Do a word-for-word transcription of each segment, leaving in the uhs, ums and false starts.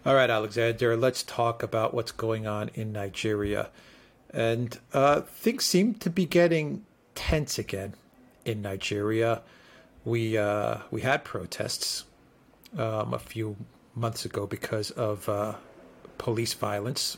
All right, Alexander, let's talk about what's going on in Nigeria. And uh, things seem to be getting tense again in Nigeria. We uh, we had protests um, a few months ago because of uh, police violence.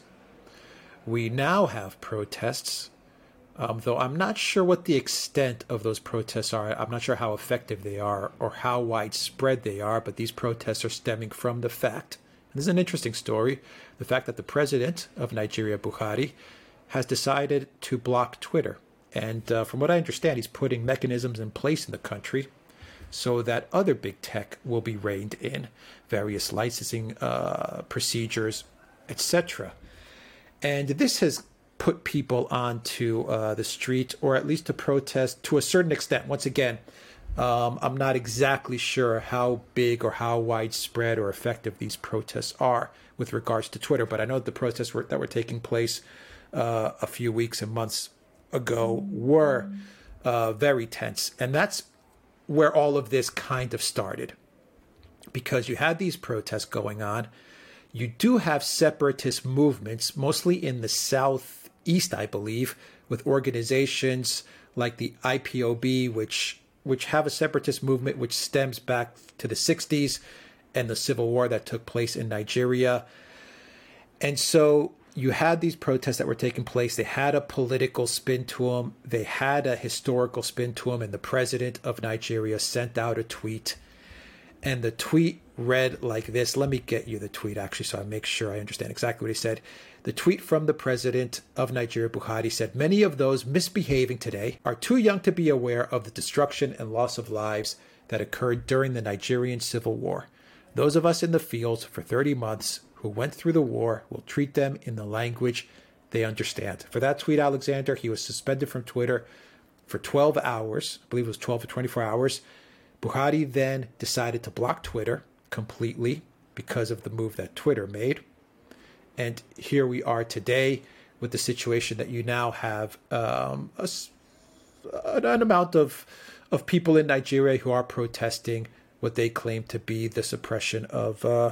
We now have protests, um, though I'm not sure what the extent of those protests are. I'm not sure how effective they are or how widespread they are, but these protests are stemming from the fact, and this is an interesting story, the fact that the president of Nigeria, Buhari, has decided to block Twitter. And uh, from what I understand, he's putting mechanisms in place in the country so that other big tech will be reined in, various licensing uh, procedures, et cetera. And this has put people onto uh, the street, or at least to protest to a certain extent. Once again, um, I'm not exactly sure how big or how widespread or effective these protests are with regards to Twitter, but I know the protests were, that were taking place uh, a few weeks and months ago were uh, very tense. And that's where all of this kind of started, because you had these protests going on. You do have separatist movements, mostly in the southeast, I believe, with organizations like the I P O B, which which have a separatist movement which stems back to the sixties and the civil war that took place in Nigeria. And so you had these protests that were taking place. They had a political spin to them. They had a historical spin to them. And the president of Nigeria sent out a tweet. And the tweet read like this. Let me get you the tweet, actually, so I make sure I understand exactly what he said. The tweet from the president of Nigeria, Buhari, said, "Many of those misbehaving today are too young to be aware of the destruction and loss of lives that occurred during the Nigerian Civil War. Those of us in the fields for thirty months who went through the war will treat them in the language they understand." For that tweet, Alexander, he was suspended from Twitter for twelve hours. I believe it was twelve to twenty-four hours. Buhari then decided to block Twitter completely because of the move that Twitter made. And here we are today with the situation that you now have um, a, an amount of of people in Nigeria who are protesting what they claim to be the suppression of uh,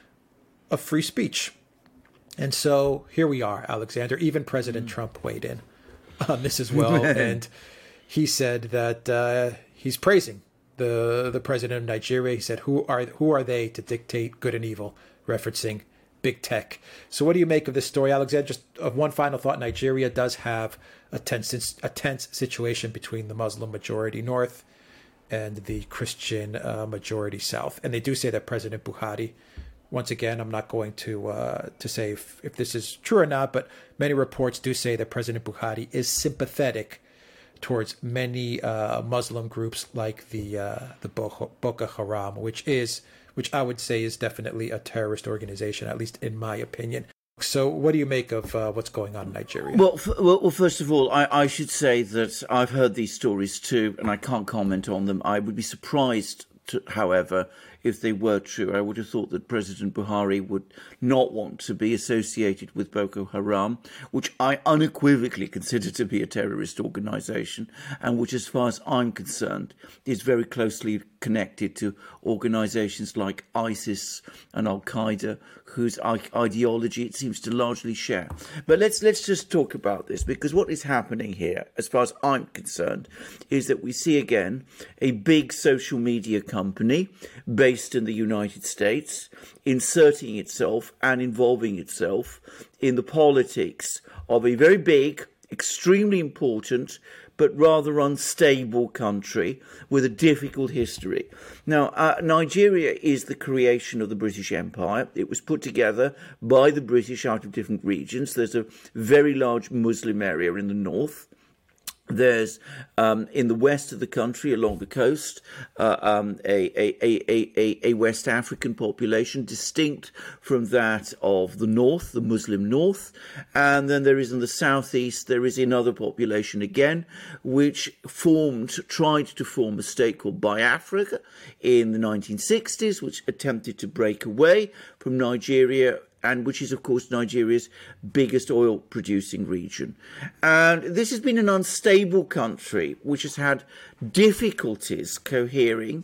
of free speech. And so here we are, Alexander. Even President mm. Trump weighed in on this as well. And he said that uh, he's praising the the president of Nigeria. He said, who are who are they to dictate good and evil, referencing big tech. So what do you make of this story, Alexander? Just uh, one final thought. Nigeria does have a tense, a tense situation between the Muslim majority north and the Christian uh, majority south. And they do say that President Buhari, once again, I'm not going to uh, to say if, if this is true or not, but many reports do say that President Buhari is sympathetic towards many uh, Muslim groups like the uh, the Boko Haram, which is which I would say is definitely a terrorist organization, at least in my opinion. So what do you make of uh, what's going on in Nigeria? Well, f- well, well, first of all, I, I should say that I've heard these stories too, and I can't comment on them. I would be surprised, to, however, if they were true. I would have thought that President Buhari would not want to be associated with Boko Haram, which I unequivocally consider to be a terrorist organization, and which, as far as I'm concerned, is very closely connected to organizations like ISIS and Al-Qaeda, whose ideology it seems to largely share. But let's let's just talk about this, because what is happening here, as far as I'm concerned, is that we see again a big social media company based in the United States inserting itself and involving itself in the politics of a very big, extremely important, but rather unstable country with a difficult history. Now, uh, Nigeria is the creation of the British Empire. It was put together by the British out of different regions. There's a very large Muslim area in the north. There's, um, in the west of the country, along the coast, uh, um, a, a, a, a, a West African population distinct from that of the north, the Muslim north. And then there is in the southeast, there is another population again, which formed, tried to form a state called Biafra in the nineteen sixties, which attempted to break away from Nigeria, and which is, of course, Nigeria's biggest oil-producing region. And this has been an unstable country which has had difficulties cohering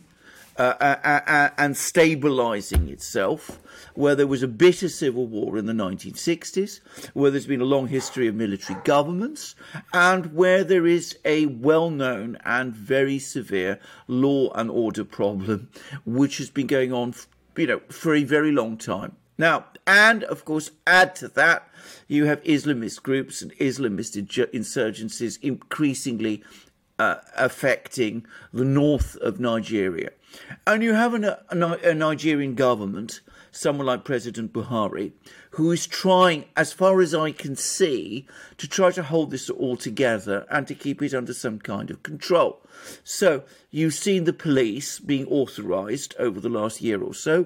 uh, uh, uh, and stabilising itself, where there was a bitter civil war in the nineteen sixties, where there's been a long history of military governments, and where there is a well-known and very severe law and order problem, which has been going on, you know, for a very long time. Now, and of course, add to that, you have Islamist groups and Islamist insurgencies increasingly uh, affecting the north of Nigeria. And you have an, a, a Nigerian government, someone like President Buhari, who is trying, as far as I can see, to try to hold this all together and to keep it under some kind of control. So you've seen the police being authorised over the last year or so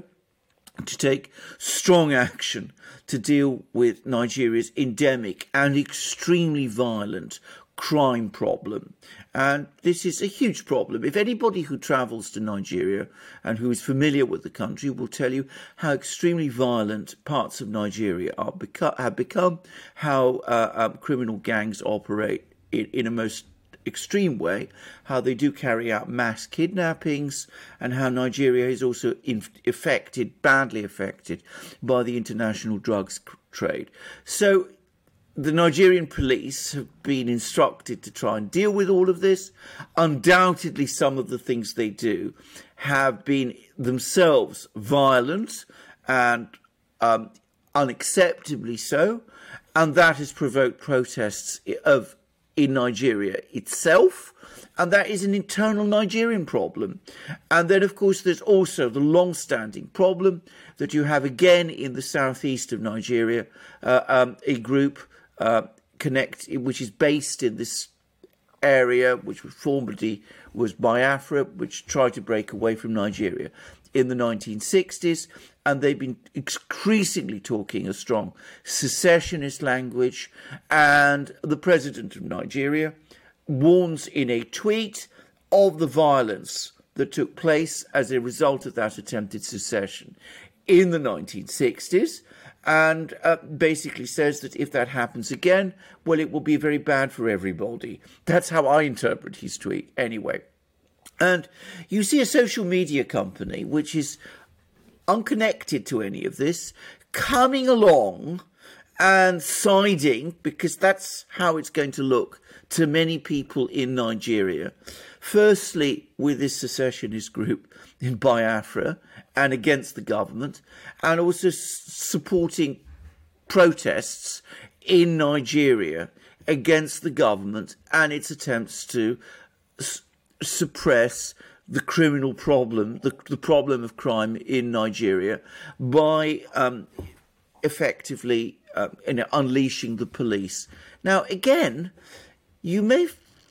to take strong action to deal with Nigeria's endemic and extremely violent crime problem. And this is a huge problem. If anybody who travels to Nigeria and who is familiar with the country will tell you how extremely violent parts of Nigeria are beco- have become, how uh, um, criminal gangs operate in, in a most extreme way, how they do carry out mass kidnappings, and how Nigeria is also in- affected, badly affected, by the international drugs trade. So the Nigerian police have been instructed to try and deal with all of this. Undoubtedly, some of the things they do have been themselves violent and um, unacceptably so, and that has provoked protests of in Nigeria itself, and that is an internal Nigerian problem. And then, of course, there's also the long-standing problem that you have again in the southeast of Nigeria, uh, um, a group uh, connect which is based in this area, which formerly was Biafra, which tried to break away from Nigeria in the nineteen sixties, and they've been increasingly talking a strong secessionist language. And the president of Nigeria warns in a tweet of the violence that took place as a result of that attempted secession in the nineteen sixties, and uh, basically says that if that happens again, well, it will be very bad for everybody. That's how I interpret his tweet anyway. And you see a social media company, which is unconnected to any of this, coming along and siding, because that's how it's going to look to many people in Nigeria. Firstly, with this secessionist group in Biafra and against the government, and also s- supporting protests in Nigeria against the government and its attempts to s- suppress the criminal problem, the, the problem of crime in Nigeria, by um, effectively uh, you know, unleashing the police. Now, again, you may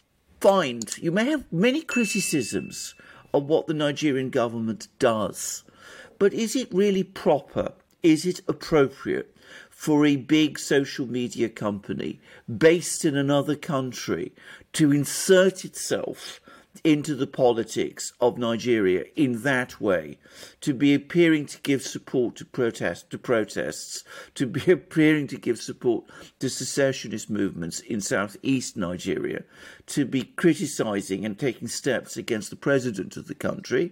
find, you may have many criticisms of what the Nigerian government does, but is it really proper? Is it appropriate for a big social media company based in another country to insert itself into the politics of Nigeria in that way, to be appearing to give support to protest to protests, to be appearing to give support to secessionist movements in southeast Nigeria, to be criticising and taking steps against the president of the country,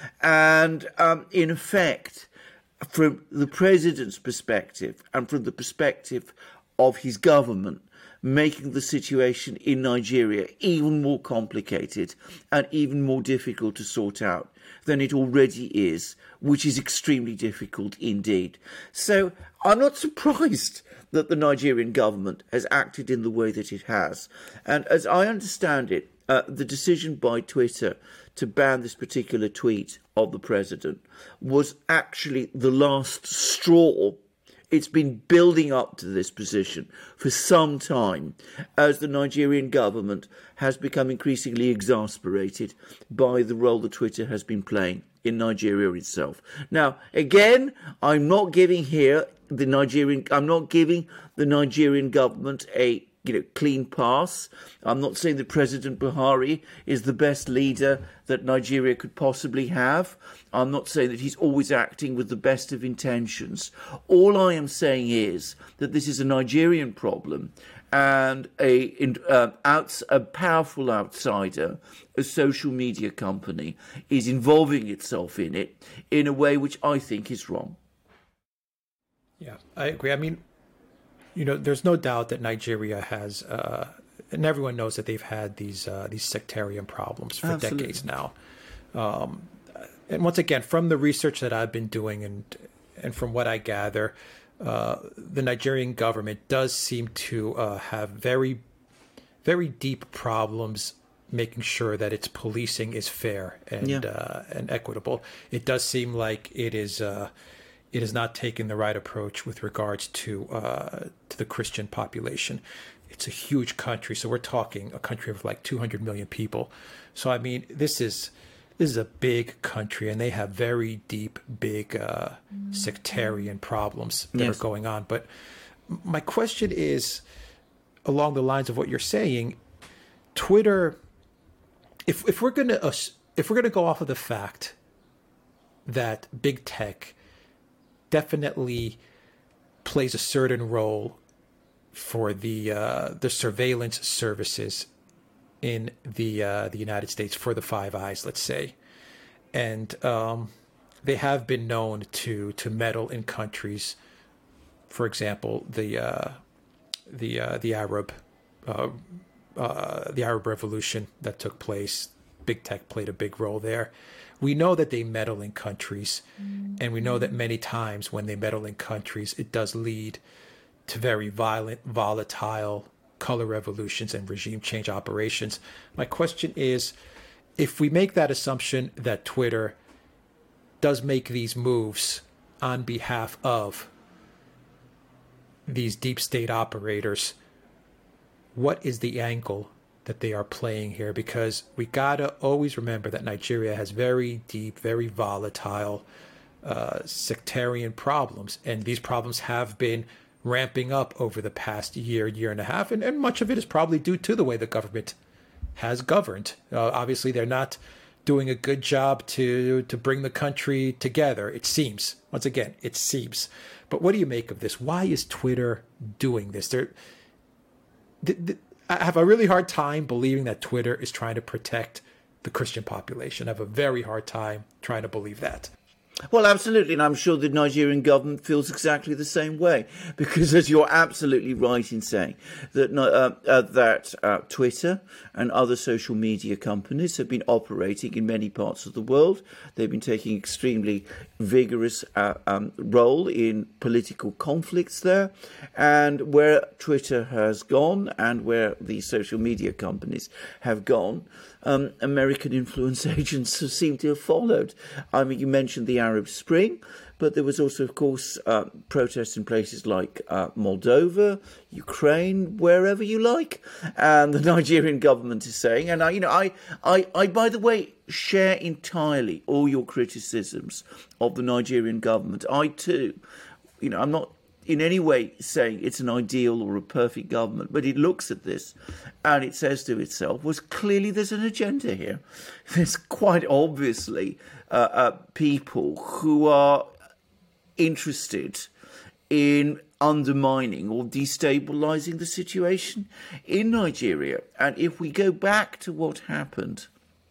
and um, in effect, from the president's perspective and from the perspective of his government, making the situation in Nigeria even more complicated and even more difficult to sort out than it already is, which is extremely difficult indeed. So I'm not surprised that the Nigerian government has acted in the way that it has. And as I understand it, uh, the decision by Twitter to ban this particular tweet of the president was actually the last straw. It's been building up to this position for some time as the Nigerian government has become increasingly exasperated by the role that Twitter has been playing in Nigeria itself. Now, again, I'm not giving here the Nigerian, I'm not giving the Nigerian government a you know, clean pass. I'm not saying that President Buhari is the best leader that Nigeria could possibly have. I'm not saying that he's always acting with the best of intentions. All I am saying is that this is a Nigerian problem, and a, uh, outs, a powerful outsider, a social media company, is involving itself in it in a way which I think is wrong. Yeah, I agree. I mean, you know, there's no doubt that Nigeria has, uh, and everyone knows that they've had these uh, these sectarian problems for Absolutely. decades now. Um, and once again, from the research that I've been doing and and from what I gather, uh, the Nigerian government does seem to uh, have very, very deep problems making sure that its policing is fair and Yeah. uh, and equitable. It does seem like it is. Uh, It is not taking the right approach with regards to uh, to the Christian population. It's a huge country, so we're talking a country of like two hundred million people. So I mean, this is this is a big country, and they have very deep, big uh, sectarian problems that Yes. are going on. But my question is, along the lines of what you're saying, Twitter. If if we're gonna if we're gonna go off of the fact that big tech definitely plays a certain role for the uh, the surveillance services in the uh, the United States, for the Five Eyes, let's say, and um, they have been known to to meddle in countries. For example, the uh, the uh, the Arab uh, uh, the Arab Revolution that took place. Big tech played a big role there. We know that they meddle in countries, and we know that many times when they meddle in countries, it does lead to very violent, volatile color revolutions and regime change operations. My question is, if we make that assumption that Twitter does make these moves on behalf of these deep state operators, what is the angle that they are playing here? Because we gotta always remember that Nigeria has very deep, very volatile uh, sectarian problems, and these problems have been ramping up over the past year, year and a half, and, and much of it is probably due to the way the government has governed. Uh, obviously, they're not doing a good job to to bring the country together, it seems. Once again, it seems. But what do you make of this? Why is Twitter doing this? They're, th- th- I have a really hard time believing that Twitter is trying to protect the Christian population. I have a very hard time trying to believe that. Well, absolutely, and I'm sure the Nigerian government feels exactly the same way, because as you're absolutely right in saying that uh, uh, that uh, Twitter and other social media companies have been operating in many parts of the world. They've been taking extremely vigorous uh, um, role in political conflicts there, and where Twitter has gone and where the social media companies have gone, Um, American influence agents seem to have followed. I mean, you mentioned the Arab Spring, but there was also, of course, uh, protests in places like uh, Moldova, Ukraine, wherever you like. And the Nigerian government is saying, and I, you know, I, I, I, by the way, share entirely all your criticisms of the Nigerian government. I too, you know, I'm not in any way saying it's an ideal or a perfect government, but it looks at this and it says to itself, well, clearly there's an agenda here. There's quite obviously uh, uh, people who are interested in undermining or destabilizing the situation in Nigeria. And if we go back to what happened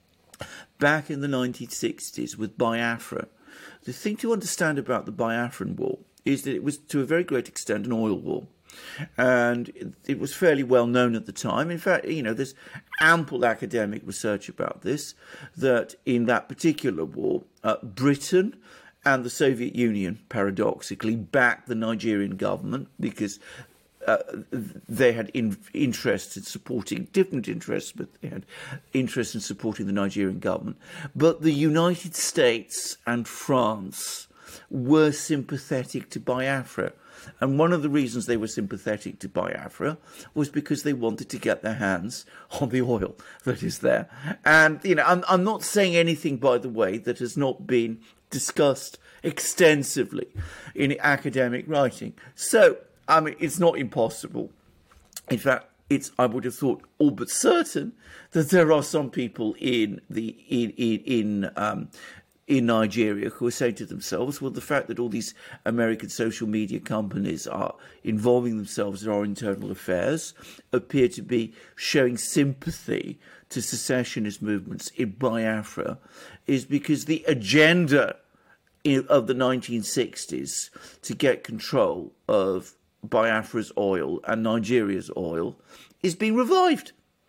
back in the nineteen sixties with Biafra, the thing to understand about the Biafran War is that it was to a very great extent an oil war. And it was fairly well known at the time. In fact, you know, there's ample academic research about this, that in that particular war, uh, Britain and the Soviet Union, paradoxically, backed the Nigerian government because uh, they had in, interests in supporting, different interests, but they had interest in supporting the Nigerian government. But the United States and France were sympathetic to Biafra. And one of the reasons they were sympathetic to Biafra was because they wanted to get their hands on the oil that is there. And, you know, I'm, I'm not saying anything, by the way, that has not been discussed extensively in academic writing. So, I mean, it's not impossible. In fact, it's, I would have thought, all but certain that there are some people in the in in, in um, in Nigeria who are saying to themselves, well, the fact that all these American social media companies are involving themselves in our internal affairs appear to be showing sympathy to secessionist movements in Biafra is because the agenda in, of the nineteen sixties to get control of Biafra's oil and Nigeria's oil is being revived.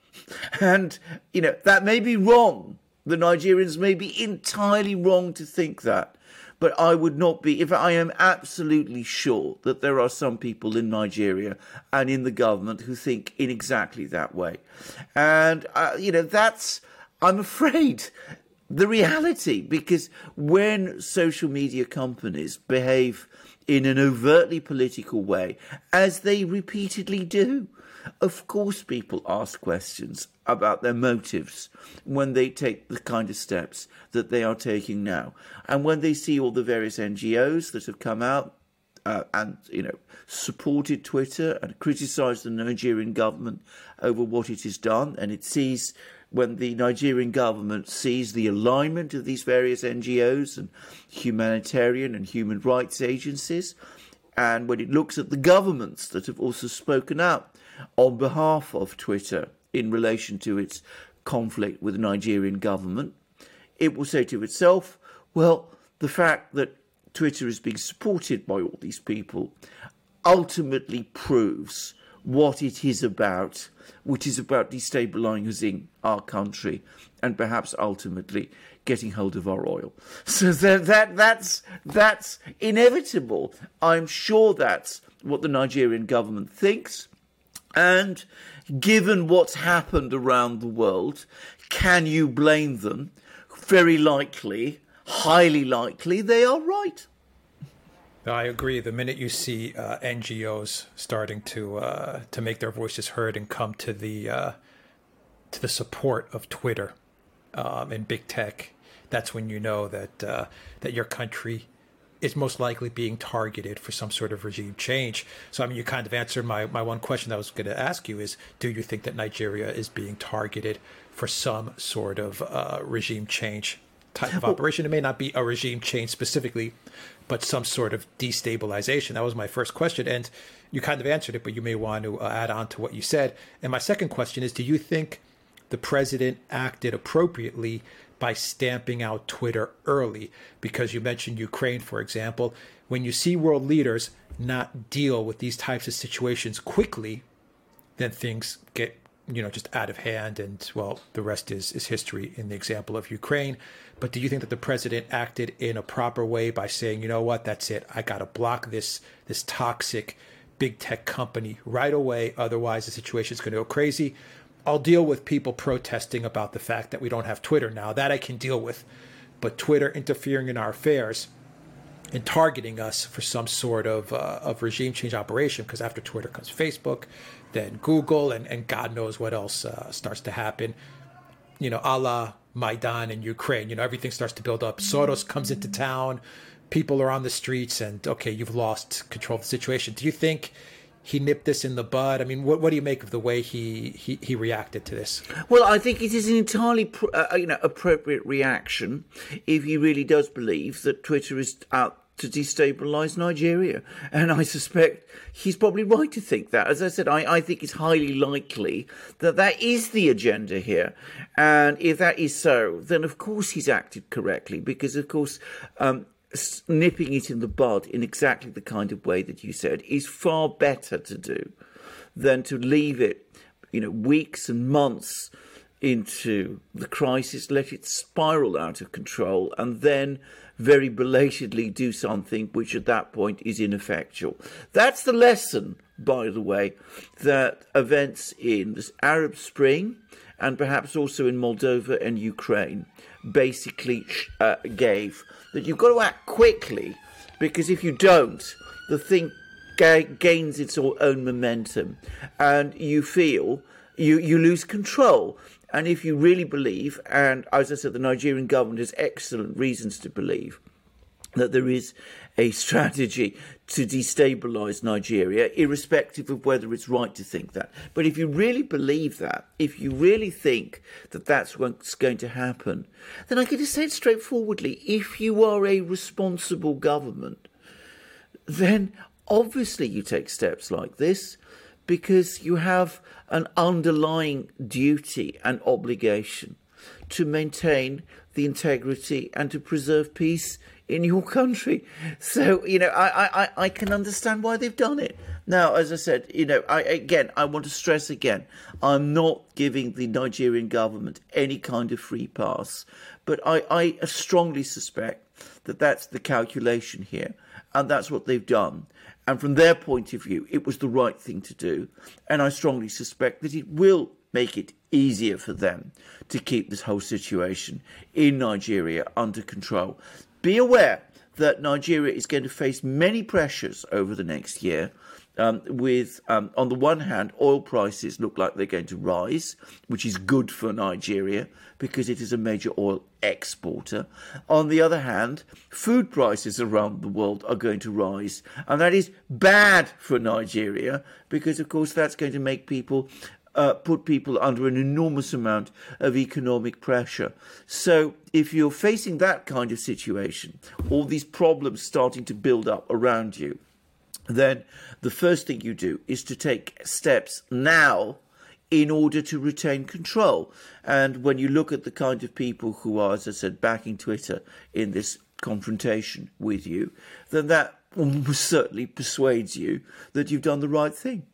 And, you know, that may be wrong. The Nigerians may be entirely wrong to think that. But I would not be, if I am absolutely sure that there are some people in Nigeria and in the government who think in exactly that way. And, uh, you know, that's, I'm afraid, the reality, because when social media companies behave in an overtly political way, as they repeatedly do, of course people ask questions about their motives when they take the kind of steps that they are taking now. And when they see all the various N G Os that have come out uh, and, you know, supported Twitter and criticised the Nigerian government over what it has done, and it sees, when the Nigerian government sees the alignment of these various N G Os and humanitarian and human rights agencies, and when it looks at the governments that have also spoken out on behalf of Twitter in relation to its conflict with the Nigerian government, it will say to itself, well, the fact that Twitter is being supported by all these people ultimately proves what it is about, which is about destabilising our country and perhaps ultimately getting hold of our oil. So that, that that's that's inevitable. I'm sure that's what the Nigerian government thinks. And given what's happened around the world, can you blame them? Very likely, highly likely, they are right. I agree. The minute you see uh, N G Os starting to uh, to make their voices heard and come to the uh, to the support of Twitter um, and big tech, that's when you know that uh, that your country is most likely being targeted for some sort of regime change. So, I mean, you kind of answered my, my one question I was going to ask you is, do you think that Nigeria is being targeted for some sort of uh, regime change type of operation? It may not be a regime change specifically, but some sort of destabilization. That was my first question. And you kind of answered it, but you may want to uh, add on to what you said. And my second question is, do you think the president acted appropriately by stamping out Twitter early? Because you mentioned Ukraine, for example. When you see world leaders not deal with these types of situations quickly, then things get, you know, just out of hand. And, well, the rest is, is history in the example of Ukraine. But do you think that the president acted in a proper way by saying, you know what, that's it. I got to block this, this toxic big tech company right away. Otherwise, the situation is going to go crazy. I'll deal with people protesting about the fact that we don't have Twitter now. That I can deal with. But Twitter interfering in our affairs and targeting us for some sort of uh, of regime change operation, because after Twitter comes Facebook, then Google, and, and God knows what else uh, starts to happen. You know, a la Maidan in Ukraine. You know, everything starts to build up. Soros comes into town. People are on the streets and, okay, you've lost control of the situation. Do you think he nipped this in the bud? I mean, what, what do you make of the way he, he, he reacted to this? Well, I think it is an entirely uh, you know appropriate reaction if he really does believe that Twitter is out to destabilise Nigeria. And I suspect he's probably right to think that. As I said, I, I think it's highly likely that that is the agenda here. And if that is so, then of course he's acted correctly, because, of course, um, nipping it in the bud in exactly the kind of way that you said is far better to do than to leave it, you know, weeks and months into the crisis, let it spiral out of control, and then very belatedly do something which at that point is ineffectual. That's the lesson, by the way, that events in the Arab Spring and perhaps also in Moldova and Ukraine basically uh, gave, that you've got to act quickly, because if you don't, the thing ga- gains its own momentum and you feel you, you lose control. And if you really believe, and as I said, the Nigerian government has excellent reasons to believe, that there is a strategy to destabilise Nigeria, irrespective of whether it's right to think that. But if you really believe that, if you really think that that's what's going to happen, then I can just say it straightforwardly. If you are a responsible government, then obviously you take steps like this because you have an underlying duty and obligation to maintain the integrity and to preserve peace in your country. So, you know, I, I, I can understand why they've done it. Now, as I said, you know, I, again, I want to stress again, I'm not giving the Nigerian government any kind of free pass, but I, I strongly suspect that that's the calculation here, and that's what they've done. And from their point of view, it was the right thing to do. And I strongly suspect that it will make it easier for them to keep this whole situation in Nigeria under control. Be aware that Nigeria is going to face many pressures over the next year. Um, with, um, on the one hand, oil prices look like they're going to rise, which is good for Nigeria because it is a major oil exporter. On the other hand, food prices around the world are going to rise, and that is bad for Nigeria because, of course, that's going to make people Uh, put people under an enormous amount of economic pressure. So if you're facing that kind of situation, all these problems starting to build up around you, then the first thing you do is to take steps now in order to retain control. And when you look at the kind of people who are, as I said, backing Twitter in this confrontation with you, then that almost certainly persuades you that you've done the right thing.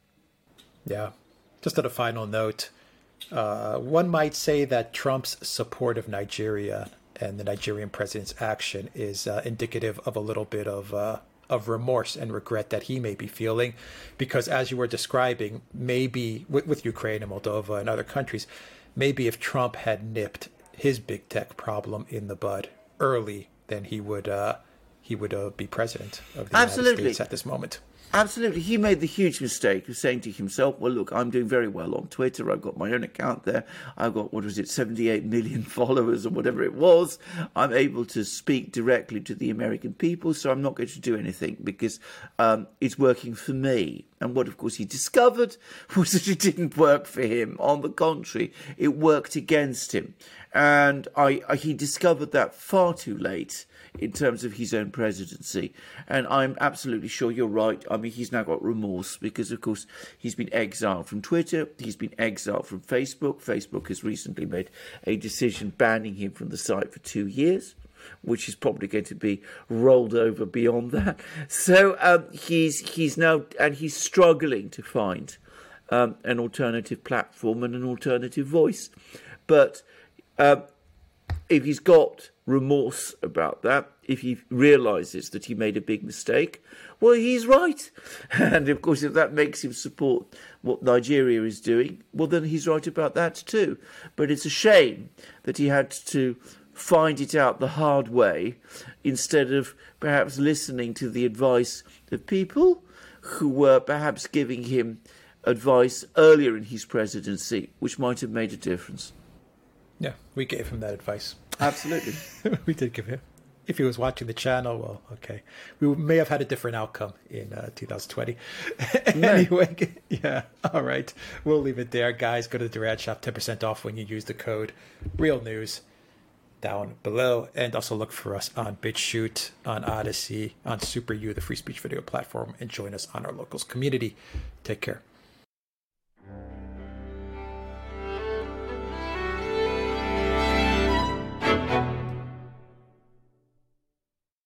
Yeah. Just on a final note, uh, one might say that Trump's support of Nigeria and the Nigerian president's action is uh, indicative of a little bit of uh, of remorse and regret that he may be feeling, because as you were describing, maybe with, with Ukraine and Moldova and other countries, maybe if Trump had nipped his big tech problem in the bud early, then he would uh, he would uh, be president of the Absolutely. United States at this moment. Absolutely. He made the huge mistake of saying to himself, well, look, I'm doing very well on Twitter. I've got my own account there. I've got, what was it, seventy-eight million followers or whatever it was. I'm able to speak directly to the American people, so I'm not going to do anything because um, it's working for me. And what, of course, he discovered was that it didn't work for him. On the contrary, it worked against him. And I, I, he discovered that far too late in terms of his own presidency. And I'm absolutely sure you're right. I mean, he's now got remorse because, of course, he's been exiled from Twitter. He's been exiled from Facebook. Facebook has recently made a decision banning him from the site for two years, which is probably going to be rolled over beyond that. So um, he's he's now, and he's struggling to find um, an alternative platform and an alternative voice. But uh, if he's got remorse about that, if he realises that he made a big mistake, well, he's right. And, of course, if that makes him support what Nigeria is doing, well, then he's right about that too. But it's a shame that he had to find it out the hard way instead of perhaps listening to the advice of people who were perhaps giving him advice earlier in his presidency, which might have made a difference. Yeah, we gave him that advice. Absolutely. We did give him. If he was watching the channel, well, okay. We may have had a different outcome in uh, two thousand twenty. Anyway, yeah, all right. We'll leave it there. Guys, go to the Durad Shop, ten percent off when you use the code Real News down below. And also look for us on BitChute, on Odyssey, on SuperU, the free speech video platform, and join us on our locals community. Take care.